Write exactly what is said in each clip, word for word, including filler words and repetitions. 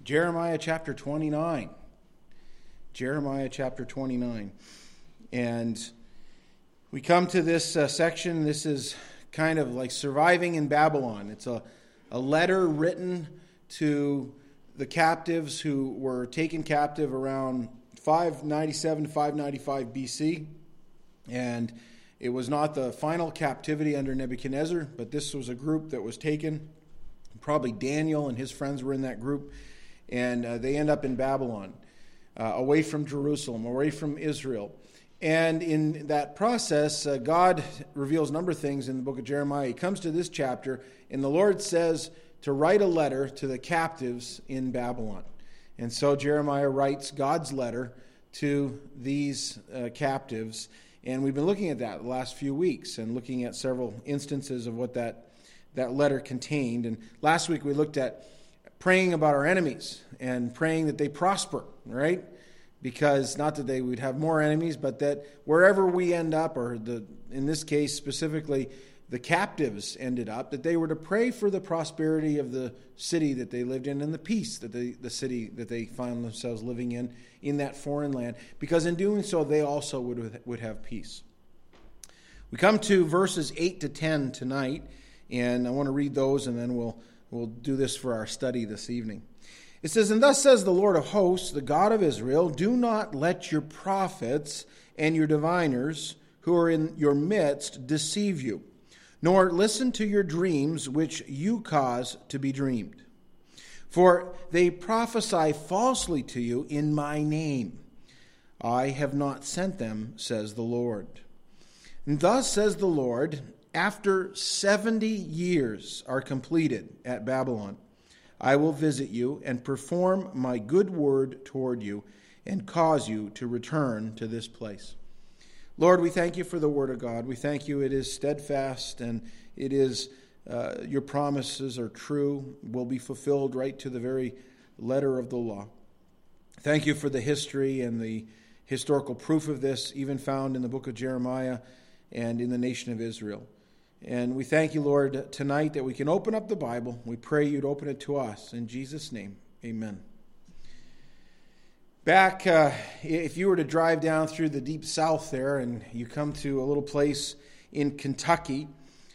Jeremiah chapter twenty-nine. Jeremiah chapter twenty-nine. And we come to this uh, section. This is kind of like surviving in Babylon. It's a, a letter written to the captives who were taken captive around five ninety-seven to five ninety-five B C. And it was not the final captivity under Nebuchadnezzar, but this was a group that was taken. Probably Daniel and his friends were in that group. And uh, they end up in Babylon, uh, away from Jerusalem, away from Israel. And in that process, uh, God reveals a number of things in the book of Jeremiah. He comes to this chapter, and the Lord says to write a letter to the captives in Babylon. And so Jeremiah writes God's letter to these uh, captives. And we've been looking at that the last few weeks and looking at several instances of what that, that letter contained. And last week we looked at praying about our enemies and praying that they prosper, right? Because not that they would have more enemies, but that wherever we end up, or the in this case specifically the captives ended up, that they were to pray for the prosperity of the city that they lived in and the peace that they, the city that they found themselves living in, in that foreign land. Because in doing so, they also would, would have peace. We come to verses eight to ten tonight, and I want to read those, and then we'll We'll do this for our study this evening. It says, "And thus says the Lord of hosts, the God of Israel, do not let your prophets and your diviners who are in your midst deceive you, nor listen to your dreams which you cause to be dreamed. For they prophesy falsely to you in my name. I have not sent them, says the Lord. And thus says the Lord, after seventy years are completed at Babylon, I will visit you and perform my good word toward you and cause you to return to this place." Lord, we thank you for the word of God. We thank you it is steadfast and it is uh, your promises are true, will be fulfilled right to the very letter of the law. Thank you for the history and the historical proof of this, even found in the book of Jeremiah and in the nation of Israel. And we thank you, Lord, tonight that we can open up the Bible. We pray you'd open it to us. In Jesus' name, amen. Back, uh, if you were to drive down through the deep south there and you come to a little place in Kentucky,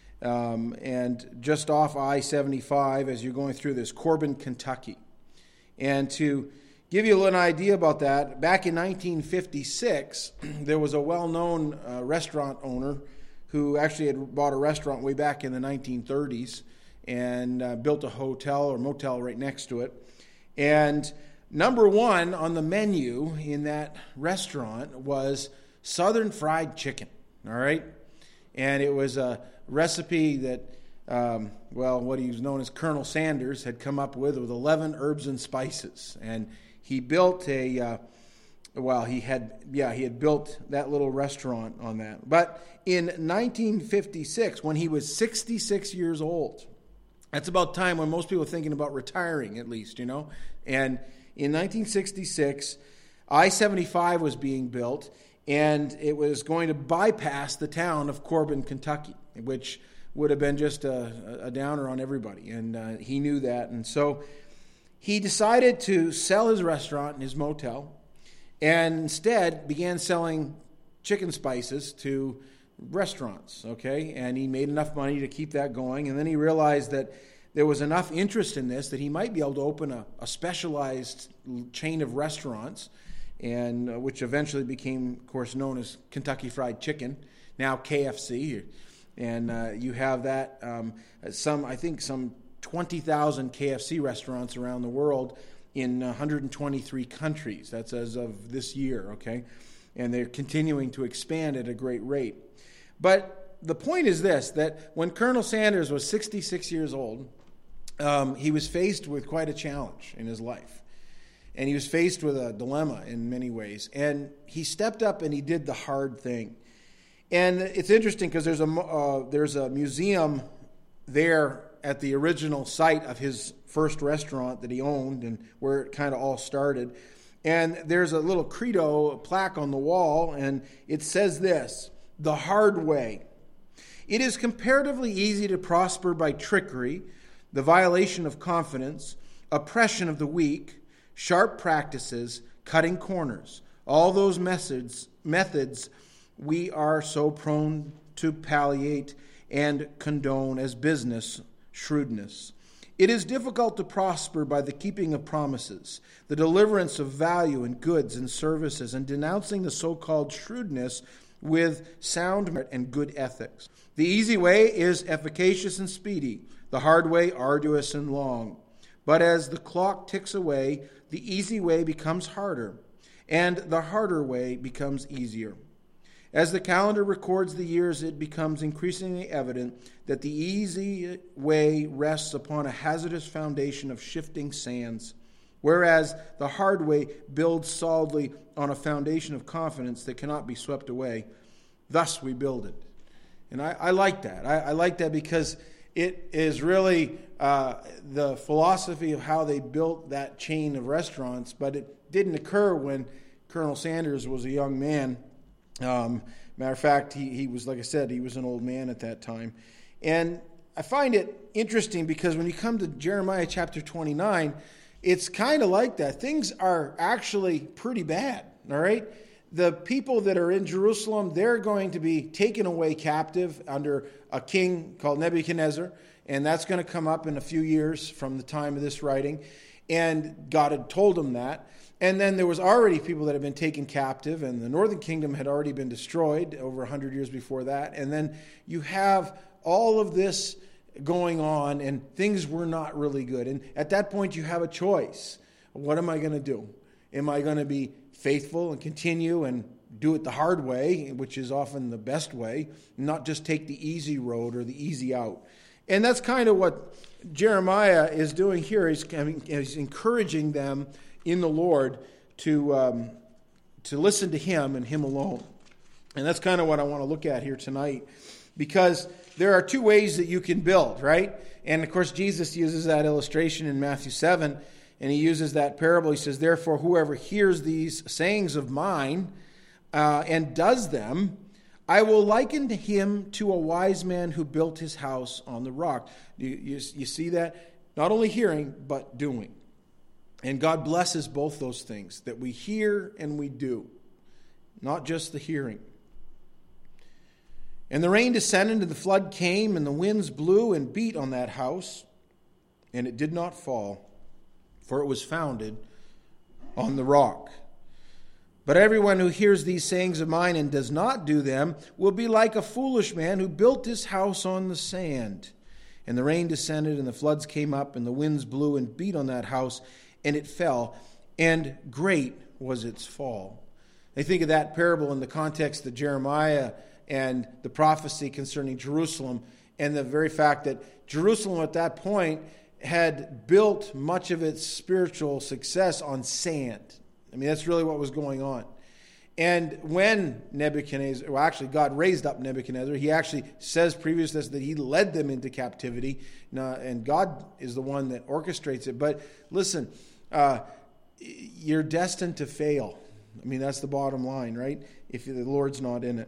um, and just off I seventy-five as you're going through this, Corbin, Kentucky. And to give you a little idea about that, back in nineteen fifty-six, there was a well-known uh, restaurant owner who actually had bought a restaurant way back in the nineteen thirties and uh, built a hotel or motel right next to it. And number one on the menu in that restaurant was Southern fried chicken, all right? And it was a recipe that, um, well, what he was known as Colonel Sanders had come up with with eleven herbs and spices. And he built a... Uh, Well, he had, yeah, he had built that little restaurant on that. But in nineteen fifty-six, when he was sixty-six years old, that's about time when most people are thinking about retiring, at least, you know. And in nineteen sixty-six, I seventy-five was being built, and it was going to bypass the town of Corbin, Kentucky, which would have been just a, a downer on everybody. And uh, he knew that. And so he decided to sell his restaurant and his motel, and instead began selling chicken spices to restaurants, okay? And he made enough money to keep that going. And then he realized that there was enough interest in this that he might be able to open a, a specialized chain of restaurants, and uh, which eventually became, of course, known as Kentucky Fried Chicken, now K F C. And uh, you have that, um, some I think some twenty thousand K F C restaurants around the world in one hundred twenty-three countries. That's as of this year, okay? And they're continuing to expand at a great rate. But the point is this, that when Colonel Sanders was sixty-six years old, um, he was faced with quite a challenge in his life. And he was faced with a dilemma in many ways. And he stepped up and he did the hard thing. And it's interesting because there's a, uh, there's a museum there at the original site of his first restaurant that he owned and where it kind of all started. And there's a little credo, a plaque on the wall, and it says this: the hard way. It is comparatively easy to prosper by trickery, the violation of confidence, oppression of the weak, sharp practices, cutting corners, all those methods, methods we are so prone to palliate and condone as business shrewdness. It is difficult to prosper by the keeping of promises, the deliverance of value and goods and services, and denouncing the so-called shrewdness with sound merit and good ethics. The easy way is efficacious and speedy, the hard way arduous and long. But as the clock ticks away, the easy way becomes harder, and the harder way becomes easier. As the calendar records the years, it becomes increasingly evident that the easy way rests upon a hazardous foundation of shifting sands, whereas the hard way builds solidly on a foundation of confidence that cannot be swept away. Thus we build it. And I, I like that. I, I like that because it is really uh, the philosophy of how they built that chain of restaurants, but it didn't occur when Colonel Sanders was a young man. Um, matter of fact, he, he was, like I said, he was an old man at that time. And I find it interesting because when you come to Jeremiah chapter twenty-nine, it's kind of like that. Things are actually pretty bad, all right? The people that are in Jerusalem, they're going to be taken away captive under a king called Nebuchadnezzar, and that's going to come up in a few years from the time of this writing. And God had told them that. And then there was already people that had been taken captive, and the northern kingdom had already been destroyed over one hundred years before that. And then you have all of this going on, and things were not really good. And at that point, you have a choice. What am I going to do? Am I going to be faithful and continue and do it the hard way, which is often the best way, not just take the easy road or the easy out? And that's kind of what Jeremiah is doing here. He's, he's encouraging them in the Lord to um, to listen to Him and Him alone. And that's kind of what I want to look at here tonight, because there are two ways that you can build, right? And of course, Jesus uses that illustration in Matthew seven, and He uses that parable. He says, therefore, whoever hears these sayings of mine uh, and does them, I will liken to him to a wise man who built his house on the rock. You, you, you see that? Not only hearing, but doing. And God blesses both those things, that we hear and we do, not just the hearing. And the rain descended, and the flood came, and the winds blew and beat on that house, and it did not fall, for it was founded on the rock. But everyone who hears these sayings of mine and does not do them will be like a foolish man who built his house on the sand. And the rain descended, and the floods came up, and the winds blew and beat on that house, and it fell, and great was its fall. I think of that parable in the context of Jeremiah and the prophecy concerning Jerusalem, and the very fact that Jerusalem at that point had built much of its spiritual success on sand. I mean, that's really what was going on. And when Nebuchadnezzar, well, actually, God raised up Nebuchadnezzar. He actually says previous to this that he led them into captivity. Now, and God is the one that orchestrates it. But listen, uh, you're destined to fail. I mean, that's the bottom line, right? If the Lord's not in it.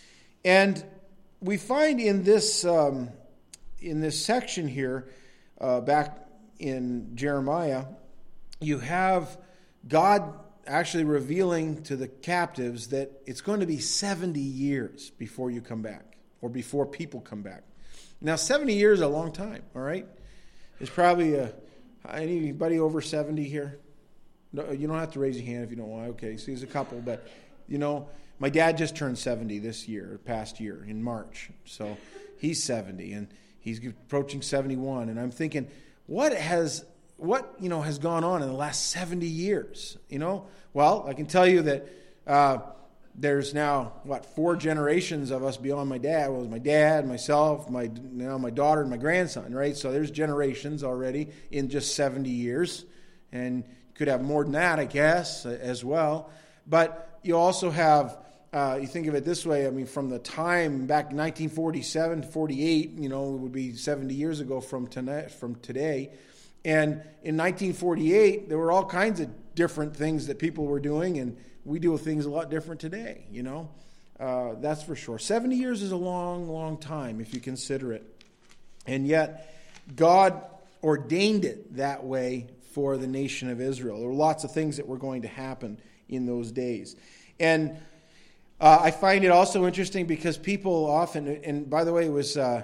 And we find in this um, in this section here, uh, back in Jeremiah, you have God actually revealing to the captives that it's going to be seventy years before you come back, or before people come back. Now, seventy years is a long time, all right? There's probably a, anybody over seventy here? No, you don't have to raise your hand if you don't want. Okay, so there's a couple, but, you know, my dad just turned seventy this year, past year, in March. So he's seventy, and he's approaching seventy-one, and I'm thinking, what has... What, you know, has gone on in the last seventy years, you know? Well, I can tell you that uh, there's now, what, four generations of us beyond my dad. Well, it was my dad, myself, my now my daughter, and my grandson, right? So there's generations already in just seventy years. And you could have more than that, I guess, as well. But you also have, uh, you think of it this way, I mean, from the time back in nineteen forty-seven to forty-eight, you know, it would be seventy years ago from tonight, from today. And in nineteen forty-eight, there were all kinds of different things that people were doing, and we do things a lot different today, you know. Uh, that's for sure. seventy years is a long, long time if you consider it. And yet, God ordained it that way for the nation of Israel. There were lots of things that were going to happen in those days. And uh, I find it also interesting because people often, and by the way, it was uh,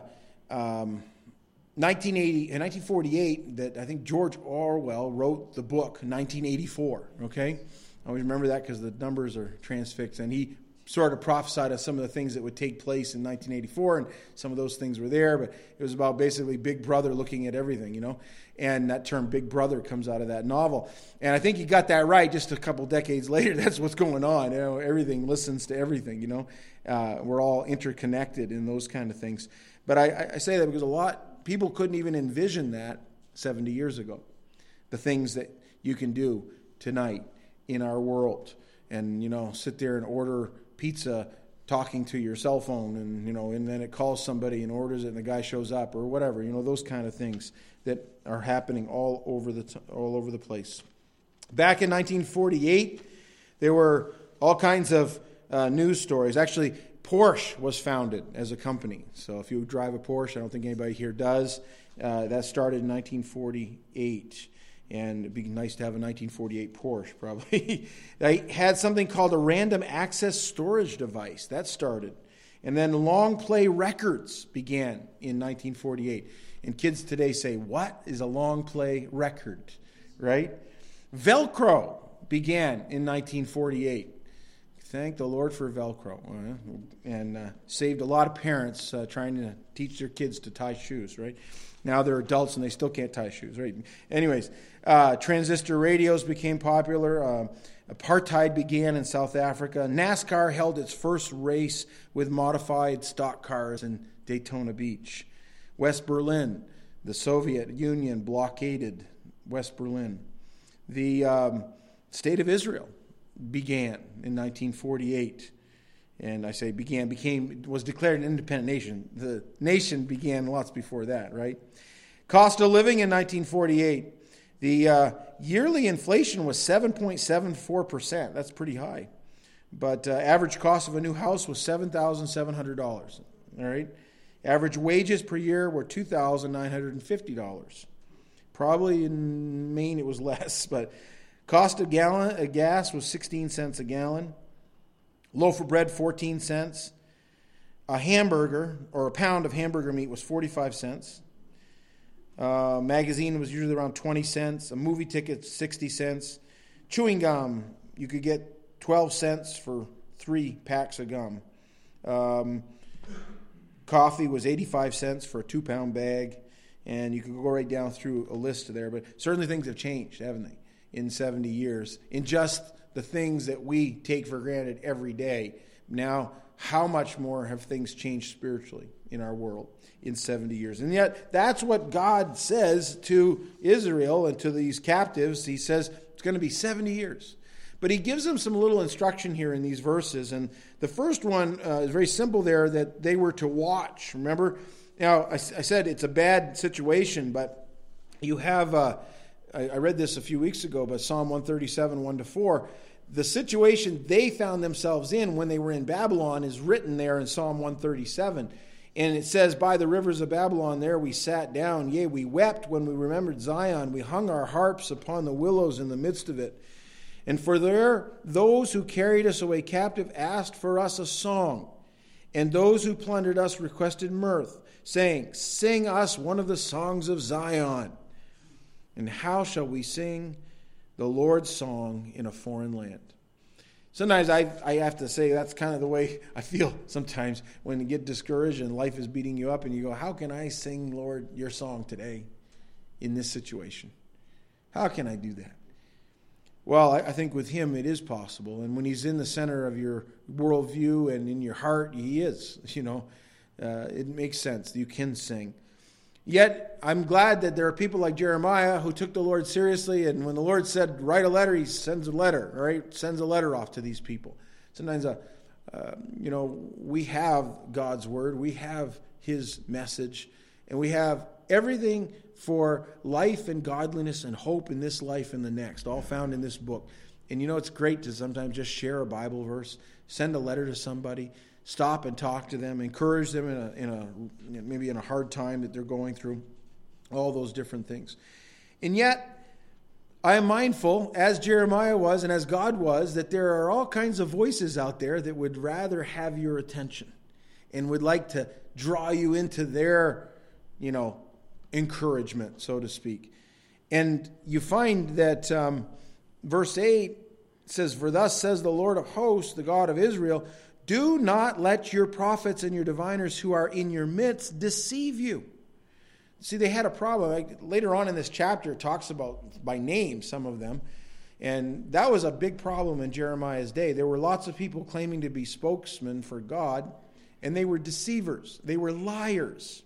um, nineteen eighty, nineteen forty-eight that I think George Orwell wrote the book nineteen eighty-four, okay? I always remember that because the numbers are transfixed, and he sort of prophesied of some of the things that would take place in nineteen eighty-four, and some of those things were there, but it was about basically Big Brother looking at everything, you know, and that term Big Brother comes out of that novel. And I think he got that right just a couple decades later. That's what's going on. You know, everything listens to everything, you know. Uh, we're all interconnected in those kind of things. But I, I say that because a lot, people couldn't even envision that seventy years ago, the things that you can do tonight in our world. And, you know, sit there and order pizza talking to your cell phone, and you know, and then it calls somebody and orders it, and the guy shows up or whatever. You know, those kind of things that are happening all over the t- all over the place. Back in nineteen forty-eight, there were all kinds of uh, news stories. Actually, Porsche was founded as a company. So if you drive a Porsche, I don't think anybody here does. Uh, that started in nineteen forty-eight. And it'd be nice to have a nineteen forty-eight Porsche, probably. They had something called a random access storage device. That started. And then long play records began in nineteen forty-eight. And kids today say, what is a long play record? Right? Velcro began in nineteen forty-eight. Thank the Lord for Velcro. And uh, saved a lot of parents uh, trying to teach their kids to tie shoes, right? Now they're adults and they still can't tie shoes, right? Anyways, uh, transistor radios became popular. Uh, apartheid began in South Africa. NASCAR held its first race with modified stock cars in Daytona Beach. West Berlin, the Soviet Union blockaded West Berlin. The um, State of Israel began in nineteen forty-eight. And I say began, became, was declared an independent nation. The nation began lots before that, right? Cost of living in nineteen forty-eight. The uh, yearly inflation was seven point seven four percent. That's pretty high. But uh, average cost of a new house was seven thousand seven hundred dollars. All right? Average wages per year were two thousand nine hundred fifty dollars. Probably in Maine it was less, but cost of gallon of gas was sixteen cents a gallon. Loaf of bread, fourteen cents. A hamburger, or a pound of hamburger meat, was forty-five cents. A magazine was usually around twenty cents. A movie ticket, sixty cents. Chewing gum, you could get twelve cents for three packs of gum. Um, coffee was eighty-five cents for a two-pound bag. And you could go right down through a list there. But certainly things have changed, haven't they, in seventy years. In just the things that we take for granted every day. Now, how much more have things changed spiritually in our world in seventy years? And yet, that's what God says to Israel and to these captives. He says it's going to be seventy years. But he gives them some little instruction here in these verses. And the first one uh, is very simple there, that they were to watch. Remember? Now, I, I said it's a bad situation, but you have... Uh, I read this a few weeks ago, but Psalm one thirty-seven, one to four, the situation they found themselves in when they were in Babylon is written there in Psalm one thirty-seven. And it says, by the rivers of Babylon there we sat down, yea, we wept when we remembered Zion. We hung our harps upon the willows in the midst of it. And for there those who carried us away captive asked for us a song. And those who plundered us requested mirth, saying, sing us one of the songs of Zion. And how shall we sing the Lord's song in a foreign land? Sometimes I I have to say that's kind of the way I feel sometimes when you get discouraged and life is beating you up and you go, how can I sing, Lord, your song today in this situation? How can I do that? Well, I, I think with him it is possible. And when he's in the center of your worldview and in your heart, he is. You know, uh, it makes sense. You can sing. Yet, I'm glad that there are people like Jeremiah who took the Lord seriously, and when the Lord said, write a letter, he sends a letter, right? Sends a letter off to these people. Sometimes, uh, uh, you know, we have God's word, we have his message, and we have everything for life and godliness and hope in this life and the next, all found in this book. And you know, it's great to sometimes just share a Bible verse, send a letter to somebody, stop and talk to them, encourage them in a, in a maybe in a hard time that they're going through, all those different things. And yet, I am mindful, as Jeremiah was and as God was, that there are all kinds of voices out there that would rather have your attention and would like to draw you into their, you know, encouragement, so to speak. And you find that um, verse eight says, "For thus says the Lord of hosts, the God of Israel, do not let your prophets and your diviners who are in your midst deceive you." See, they had a problem. Like, later on in this chapter, it talks about by name some of them. And that was a big problem in Jeremiah's day. There were lots of people claiming to be spokesmen for God, and they were deceivers. They were liars.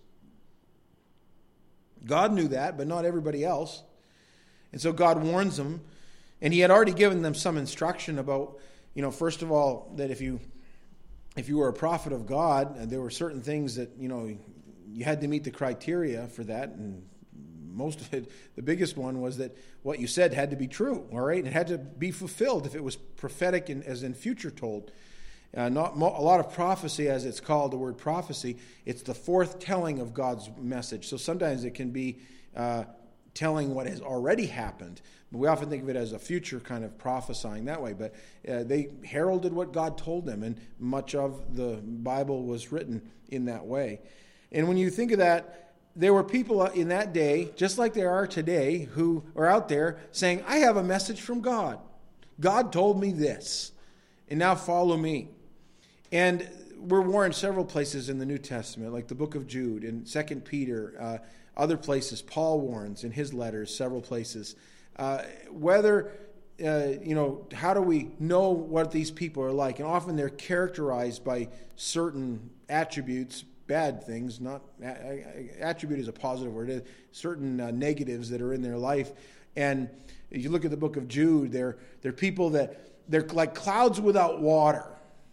God knew that, but not everybody else. And so God warns them. And he had already given them some instruction about, you know, first of all, that if you if you were a prophet of God, there were certain things that, you know, you had to meet the criteria for that, and most of it, the biggest one was that what you said had to be true, all right? It had to be fulfilled if it was prophetic and as in future told. Uh, not mo- a lot of prophecy, as it's called, the word prophecy, it's the forth telling of God's message. So sometimes it can be uh, telling what has already happened, but we often think of it as a future kind of prophesying that way. But uh, they heralded what God told them, and much of the Bible was written in that way. And when you think of that, there were people in that day, just like there are today, who are out there saying, I have a message from God. God told me this, and now follow me. And we're warned several places in the New Testament, like the book of Jude and Second Peter, uh, other places. Paul warns in his letters, several places. Uh, whether, uh, you know, how do we know what these people are like? And often they're characterized by certain attributes, bad things, not attribute is a positive word, certain uh, negatives that are in their life. And if you look at the book of Jude, they're, they're people that, they're like clouds without water.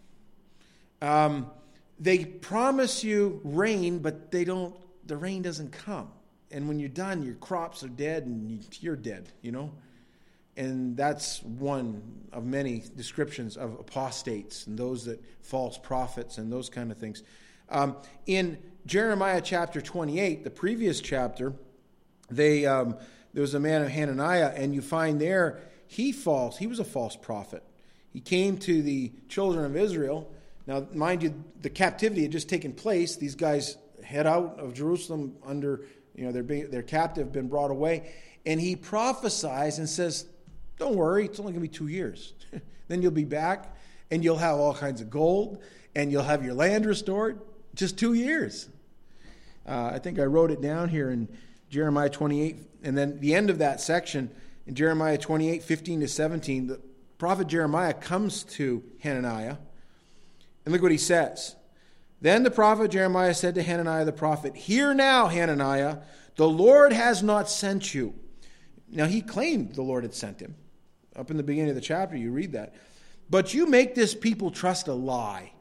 Um, they promise you rain, but they don't, the rain doesn't come. And when you're done, your crops are dead and you're dead, you know. And that's one of many descriptions of apostates and those that false prophets and those kind of things. Um, in Jeremiah chapter twenty-eight, the previous chapter, they um, there was a man of Hananiah, and you find there he false. He was a false prophet. He came to the children of Israel. Now, mind you, the captivity had just taken place. These guys head out of Jerusalem under, you know, they're being, they're captive, been brought away, and he prophesies and says, "Don't worry, it's only going to be two years. Then you'll be back, and you'll have all kinds of gold, and you'll have your land restored." Just two years. Uh, I think I wrote it down here in Jeremiah twenty-eight. And then the end of that section, in Jeremiah twenty-eight, fifteen to seventeen, the prophet Jeremiah comes to Hananiah. And look what he says. Then the prophet Jeremiah said to Hananiah the prophet, "Hear now, Hananiah, the Lord has not sent you." Now he claimed the Lord had sent him. Up in the beginning of the chapter, you read that. "But you make this people trust a lie.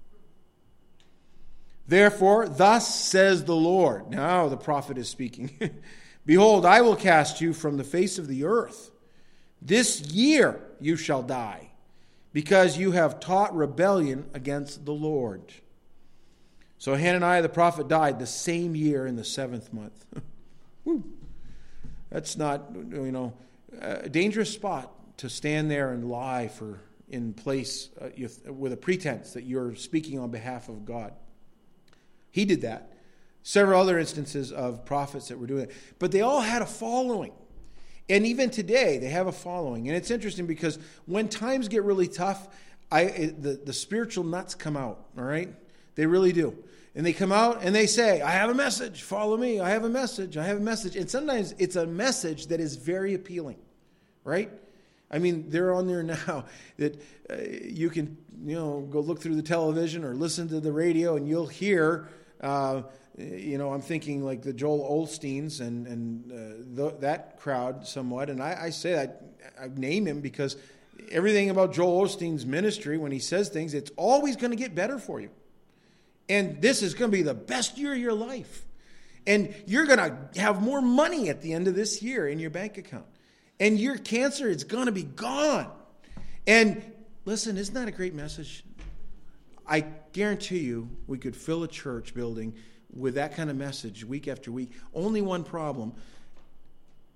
Therefore, thus says the Lord." Now the prophet is speaking. "Behold, I will cast you from the face of the earth. This year you shall die, because you have taught rebellion against the Lord." So Hananiah the prophet died the same year in the seventh month. Woo. That's not, you know, a dangerous spot to stand there and lie for in place uh, with a pretense that you're speaking on behalf of God. He did that. Several other instances of prophets that were doing it. But they all had a following. And even today, they have a following. And it's interesting because when times get really tough, I the, the spiritual nuts come out, all right? They really do. And they come out and they say, "I have a message. Follow me. I have a message. I have a message." And sometimes it's a message that is very appealing, right? I mean, they're on there now that uh, you can, you know, go look through the television or listen to the radio and you'll hear... Uh, you know, I'm thinking like the Joel Osteens and and uh, th- that crowd somewhat. And I, I say that, I name him because everything about Joel Osteen's ministry, when he says things, it's always going to get better for you. And this is going to be the best year of your life. And you're going to have more money at the end of this year in your bank account. And your cancer is going to be gone. And listen, isn't that a great message? I guarantee you we could fill a church building with that kind of message week after week. Only one problem.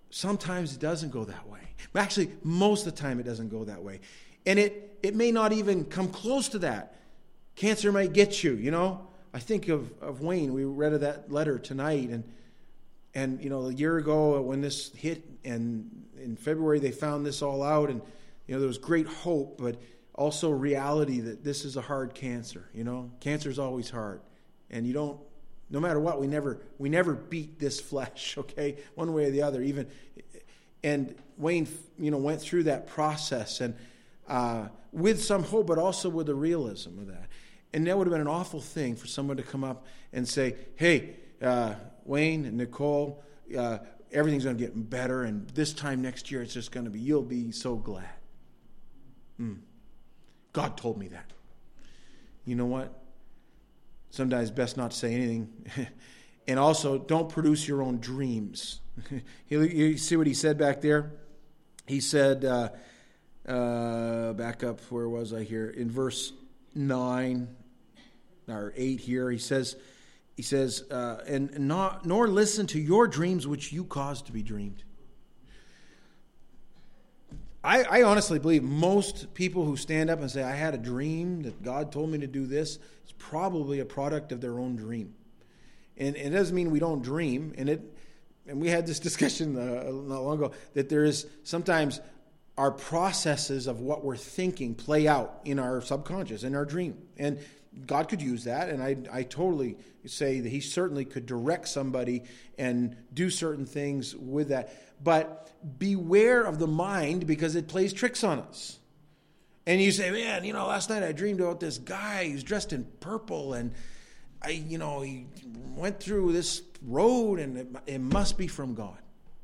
sometimes it doesn't go that way. Actually, most of the time it doesn't go that way. And it, it may not even come close to that. Cancer might get you, you know. I think of, of Wayne. We read of that letter tonight. And, and, you know, a year ago when this hit, and in February they found this all out. And, you know, there was great hope, but also reality that this is a hard cancer, you know. Cancer is always hard. And you don't, no matter what, we never we never beat this flesh, okay, one way or the other. Even, and Wayne, you know, went through that process and uh, with some hope, but also with the realism of that. And that would have been an awful thing for someone to come up and say, "Hey, uh, Wayne and Nicole, uh, everything's going to get better, and this time next year it's just going to be. You'll be so glad." Mm. God told me that. You know what? Sometimes it's best not to say anything. And also, don't produce your own dreams. You see what he said back there? He said, uh, uh, back up, where was I here? In verse nine or eight here, he says, he says, uh, and not, nor listen to your dreams which you caused to be dreamed. I, I honestly believe most people who stand up and say, I had a dream that God told me to do this, it's probably a product of their own dream. And, and it doesn't mean we don't dream. And it, and we had this discussion uh, not long ago, that there is sometimes our processes of what we're thinking play out in our subconscious, in our dream. And God could use that, and I, I totally say that he certainly could direct somebody and do certain things with that. But beware of the mind, because it plays tricks on us. And you say, man, you know, last night I dreamed about this guy who's dressed in purple, and I, you know, he went through this road, and it, it must be from God.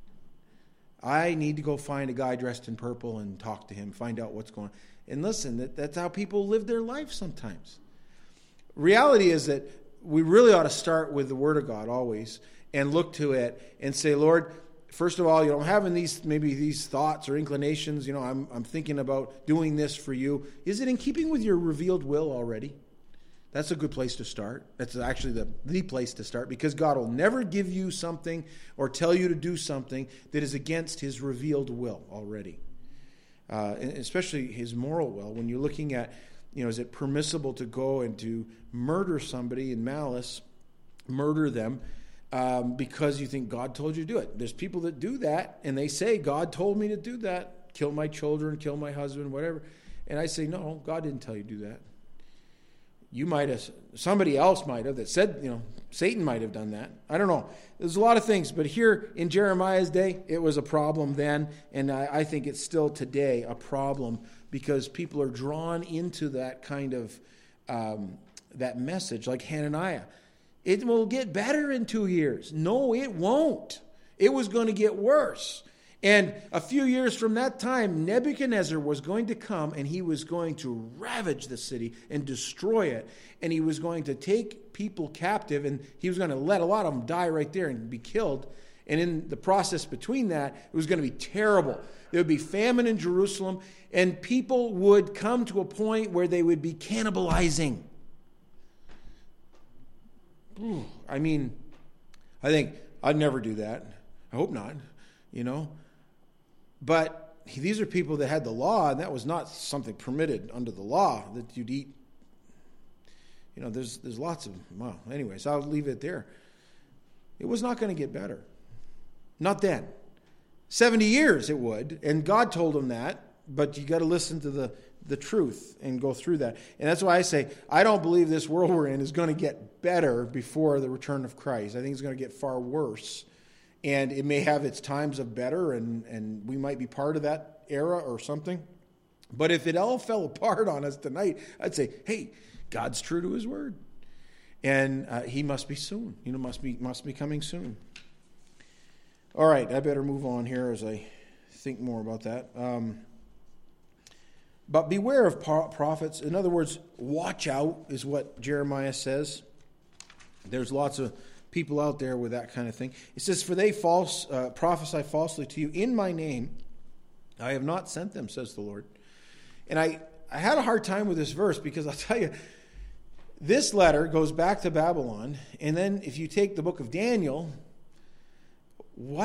I need to go find a guy dressed in purple and talk to him, find out what's going on. And listen, that, that's how people live their life sometimes. Reality is that we really ought to start with the Word of God always and look to it and say, Lord, first of all, you know, I'm having these, maybe these thoughts or inclinations, you know, I'm, I'm thinking about doing this for you. Is it in keeping with your revealed will already? That's a good place to start. That's actually the, the place to start, because God will never give you something or tell you to do something that is against his revealed will already. Uh, and especially his moral will. When you're looking at, you know, is it permissible to go and to murder somebody in malice, murder them, um, because you think God told you to do it? There's people that do that, and they say, God told me to do that. Kill my children, kill my husband, whatever. And I say, no, God didn't tell you to do that. You might have, somebody else might have that said, you know, Satan might have done that. I don't know. There's a lot of things. But here in Jeremiah's day, it was a problem then. And I, I think it's still today a problem, because people are drawn into that kind of, um, that message, like Hananiah. It will get better in two years. No, it won't. It was going to get worse. And a few years from that time, Nebuchadnezzar was going to come, and he was going to ravage the city and destroy it. And he was going to take people captive, and he was going to let a lot of them die right there and be killed. And in the process between that, it was going to be terrible. There would be famine in Jerusalem, and people would come to a point where they would be cannibalizing. Ooh, I mean, I think I'd never do that. I hope not, you know. But these are people that had the law, and that was not something permitted under the law, that you'd eat. You know, there's there's lots of, well, anyways, I'll leave it there. It was not going to get better. Not then. seventy years it would, and God told him that, but you got to listen to the, the truth and go through that. And that's why I say, I don't believe this world we're in is going to get better before the return of Christ. I think it's going to get far worse. And it may have its times of better, and, and we might be part of that era or something. But if it all fell apart on us tonight, I'd say, hey, God's true to his word. And uh, he must be soon. You know, must be must be coming soon. All right, I better move on here as I think more about that. Um, but beware of prophets. In other words, watch out is what Jeremiah says. There's lots of people out there with that kind of thing. It says, for they false uh, prophesy falsely to you in my name. I have not sent them, says the Lord. And I, I had a hard time with this verse, because I'll tell you, this letter goes back to Babylon. And then if you take the book of Daniel, what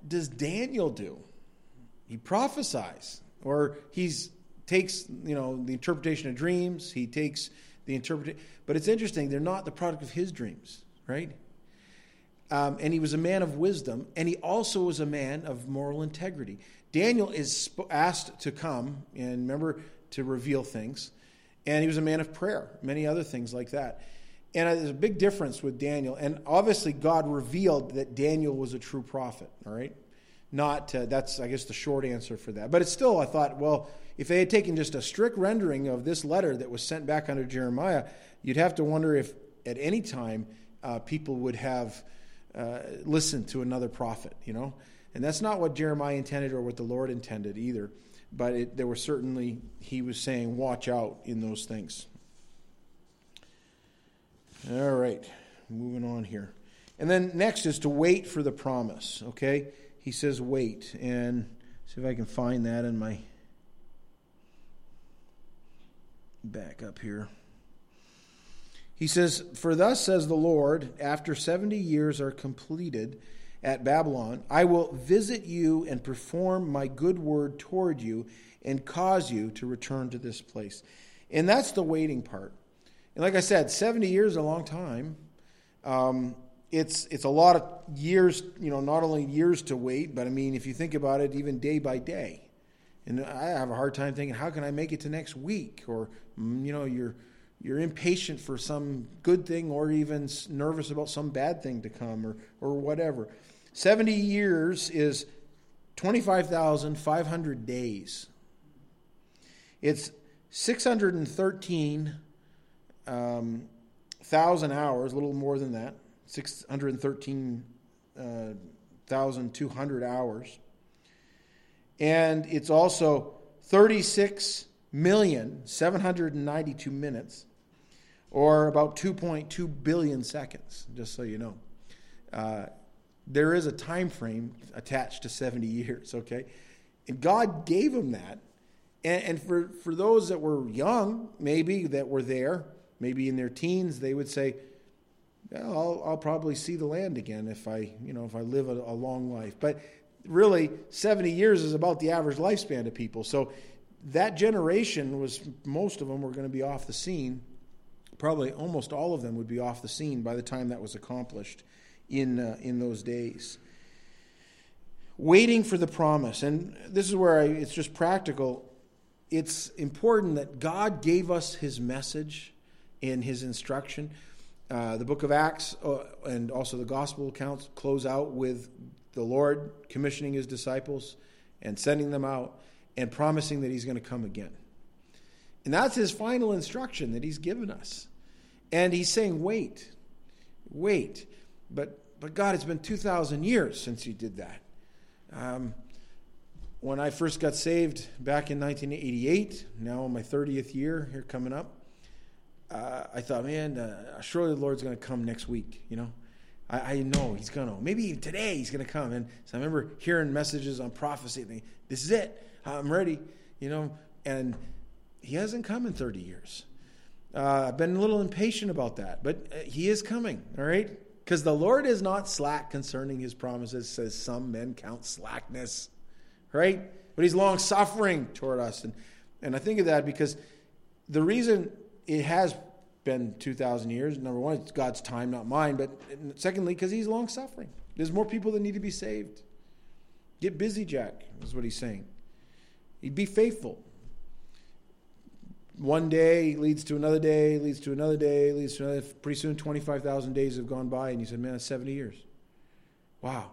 does Daniel do? He prophesies, or he's takes, you know, the interpretation of dreams. He takes the interpretation, but it's interesting. They're not the product of his dreams, right? Um, and he was a man of wisdom, and he also was a man of moral integrity. Daniel is asked to come and remember to reveal things, and he was a man of prayer, many other things like that. And there's a big difference with Daniel, and obviously God revealed that Daniel was a true prophet. All right, not uh, that's I guess the short answer for that. But it's still, I thought, well, if they had taken just a strict rendering of this letter that was sent back under Jeremiah, you'd have to wonder if at any time uh, people would have uh, listened to another prophet, you know. And that's not what Jeremiah intended or what the Lord intended either. But it, there were certainly, he was saying, watch out in those things. All right, moving on here. And then next is to wait for the promise, okay? He says wait. And see if I can find that in my back up here. He says, for thus says the Lord, after seventy years are completed at Babylon, I will visit you and perform my good word toward you and cause you to return to this place. And that's the waiting part. And like I said, seventy years is a long time. Um, it's it's a lot of years, you know, not only years to wait, but I mean, if you think about it, even day by day. And I have a hard time thinking, how can I make it to next week? Or, you know, you're you're impatient for some good thing or even nervous about some bad thing to come or or whatever. seventy years is twenty-five thousand five hundred days. It's six hundred thirteen um, thousand hours, a little more than that, six hundred thirteen thousand two hundred hours. And it's also thirty-six million seven hundred ninety-two minutes, or about two point two billion seconds, just so you know. Uh, there is a time frame attached to seventy years, okay? And God gave him that. And, and for, for those that were young, maybe, that were there, maybe in their teens, they would say, well, I'll, I'll probably see the land again if I, you know, if I live a, a long life. But really, seventy years is about the average lifespan of people. So that generation was, most of them were going to be off the scene. Probably almost all of them would be off the scene by the time that was accomplished in uh, in those days. Waiting for the promise. And this is where I, it's just practical. It's important that God gave us his message and his instruction. Uh, the book of Acts uh, and also the gospel accounts close out with the Lord commissioning his disciples and sending them out and promising that he's going to come again. And that's his final instruction that he's given us. And he's saying, wait, wait. But but God, it's been two thousand years since you did that. Um, when I first got saved back in nineteen eighty-eight, now in my thirtieth year here coming up, uh, I thought, man, uh, surely the Lord's going to come next week, you know. I, I know he's going to. Maybe even today he's going to come. And so I remember hearing messages on prophecy. And thinking, this is it. I'm ready, you know. And he hasn't come in thirty years. Uh, I've been a little impatient about that. But uh, he is coming, all right? Because the Lord is not slack concerning his promises, says some men count slackness, right? But he's long-suffering toward us. And, and I think of that because the reason it has been two thousand years, number one, it's God's time, not mine. But secondly, because he's long-suffering. There's more people that need to be saved. Get busy, Jack, is what he's saying. He'd be faithful. One day leads to another day, leads to another day, leads to another. Pretty soon, twenty-five thousand days have gone by, and you said, man, that's seventy years. Wow.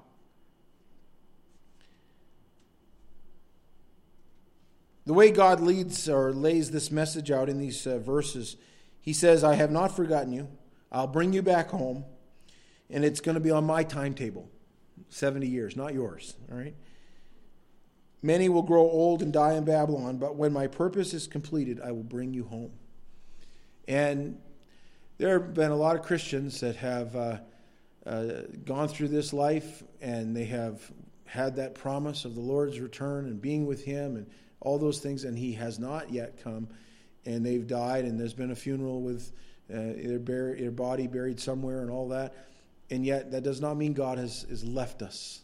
The way God leads or lays this message out in these uh, verses, he says, I have not forgotten you. I'll bring you back home, and it's going to be on my timetable. seventy years, not yours, all right? Many will grow old and die in Babylon, but when my purpose is completed, I will bring you home. And there have been a lot of Christians that have uh, uh, gone through this life, and they have had that promise of the Lord's return and being with him and all those things, and he has not yet come, and they've died, and there's been a funeral with uh, their, bur- their body buried somewhere and all that, and yet that does not mean God has, has left us.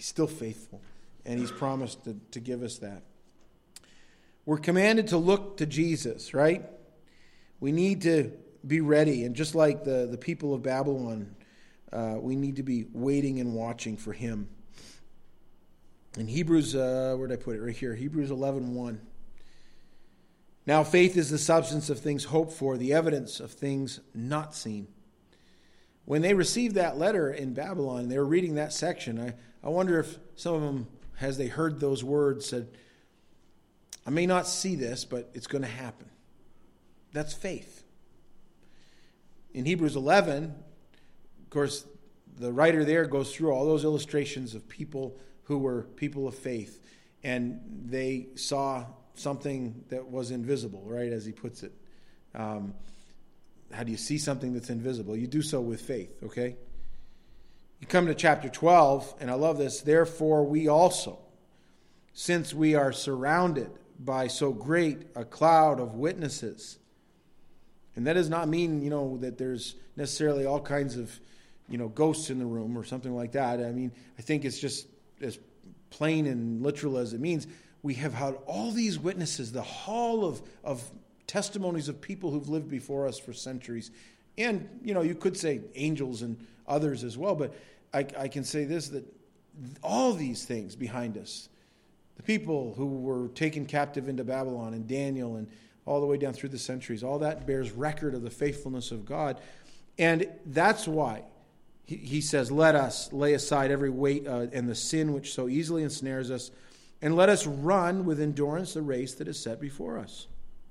He's still faithful, and He's promised to, to give us that. We're commanded to look to Jesus, right? We need to be ready, and just like the, the people of Babylon, uh, we need to be waiting and watching for Him. In Hebrews, uh, where did I put it? Right here, Hebrews eleven one. Now faith is the substance of things hoped for, the evidence of things not seen. When they received that letter in Babylon, they were reading that section. I, I wonder if some of them, as they heard those words, said, I may not see this, but it's going to happen. That's faith. In Hebrews eleven, of course, the writer there goes through all those illustrations of people who were people of faith, and they saw something that was invisible, right, as he puts it. Um, how do you see something that's invisible? You do so with faith, okay? You come to chapter twelve, and I love this. Therefore, we also, since we are surrounded by so great a cloud of witnesses. And that does not mean, you know, that there's necessarily all kinds of, you know, ghosts in the room or something like that. I mean, I think it's just as plain and literal as it means. We have had all these witnesses, the hall of, of testimonies of people who've lived before us for centuries. And, you know, you could say angels and others as well, but I, I can say this, that all these things behind us, the people who were taken captive into Babylon and Daniel and all the way down through the centuries, all that bears record of the faithfulness of God. And that's why he, he says, let us lay aside every weight uh, and the sin which so easily ensnares us, and let us run with endurance the race that is set before us.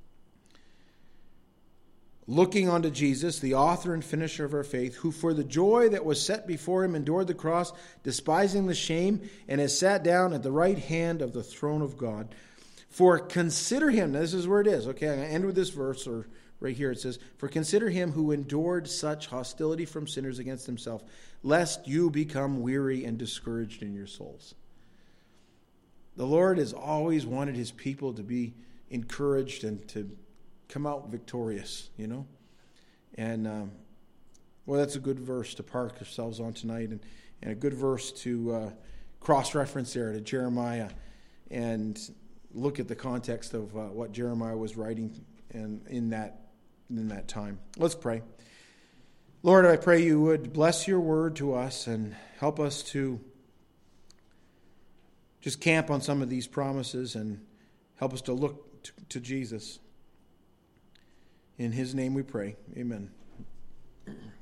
Looking unto Jesus, the author and finisher of our faith, who for the joy that was set before him endured the cross, despising the shame, and has sat down at the right hand of the throne of God. For consider him, now this is where it is, okay, I'm going to end with this verse, or right here it says, for consider him who endured such hostility from sinners against himself, lest you become weary and discouraged in your souls. The Lord has always wanted his people to be encouraged and to come out victorious, you know. And, um, well, that's a good verse to park ourselves on tonight, and, and a good verse to uh, cross-reference there to Jeremiah and look at the context of uh, what Jeremiah was writing and in that in that time. Let's pray. Lord, I pray you would bless your word to us and help us to just camp on some of these promises and help us to look to, to Jesus. In his name we pray. Amen.